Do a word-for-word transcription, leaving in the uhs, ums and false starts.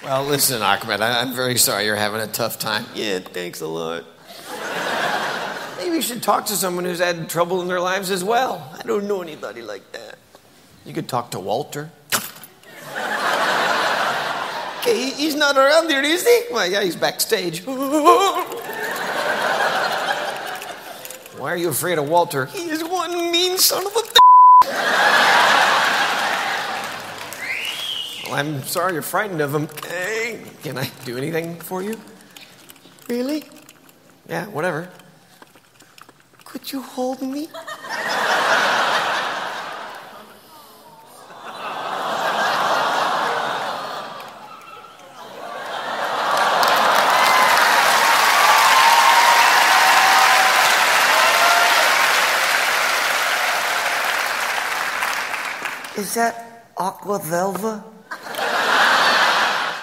Well, listen, Ahmed, I- I'm very sorry you're having a tough time. Yeah, thanks a lot. Maybe you should talk to someone who's had trouble in their lives as well. I don't know anybody like that. You could talk to Walter. Okay, he- he's not around here, is he? Well, yeah, he's backstage. Why are you afraid of Walter? He is one mean son of a b****. Well, I'm sorry you're frightened of him. Hey, can I do anything for you? Really? Yeah, whatever. Could you hold me? Is that Aqua Velva?